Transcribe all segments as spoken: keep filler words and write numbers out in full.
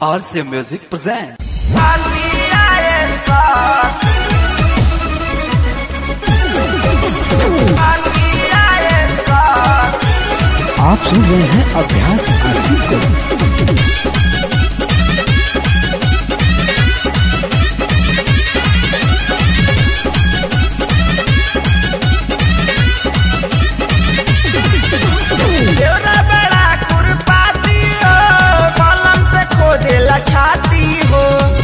R C Music presents. आप सुन रहे हैं अभ्यास आसिफ को। छाती हो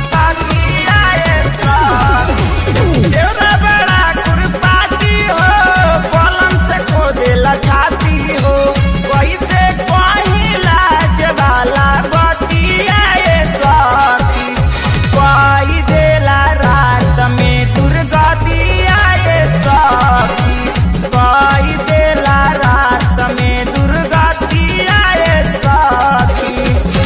बड़ा खुरपाती हो कलम से खोदेला छाती हो कैसे कहीं लाज वाला बतिया सखी कोई देला रात में दुर्गतिया सखी कोई देला रात में दुर्गतिया सखी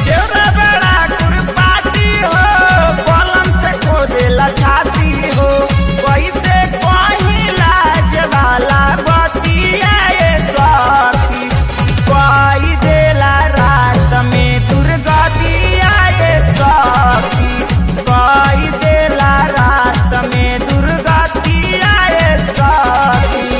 छाती हो कैसे कहीं लाज वाला बतिया सखी कोई देला रात में दुर्गतिया सखी कोई देला रात में दुर्गतिया सखी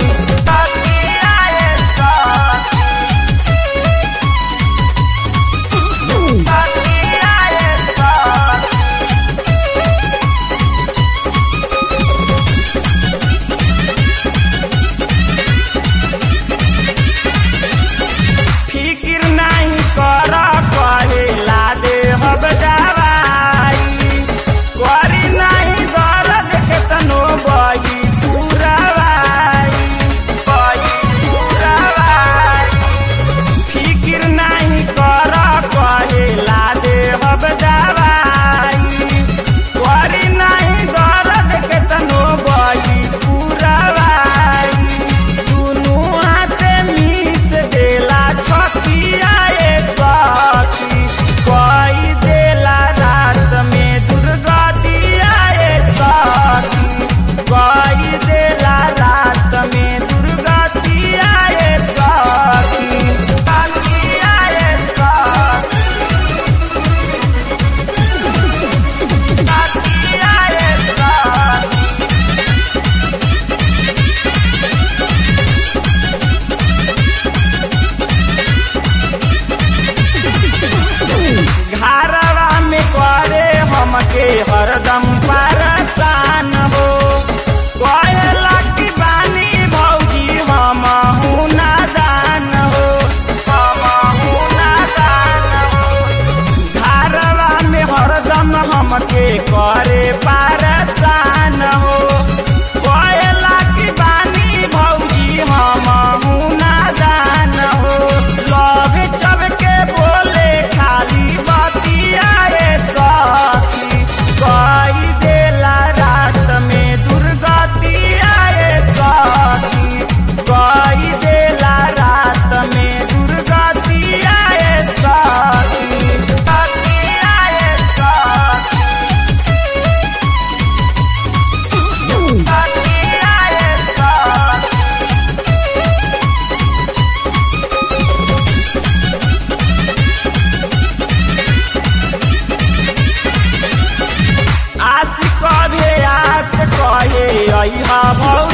के हरदम परेशान हो कहला की बानी भौजी हम नादान हो हम नादान हो घरवा में हरदम हमके करे परेशान हो कहला की बानी भौजी हम नादान हो लव चब के बोले खाली बतिया सखी कोई देला रात में दुर्गतिया सखी कोई देला रात में दुर्गतिया सखी आस कहे आस कहे अहा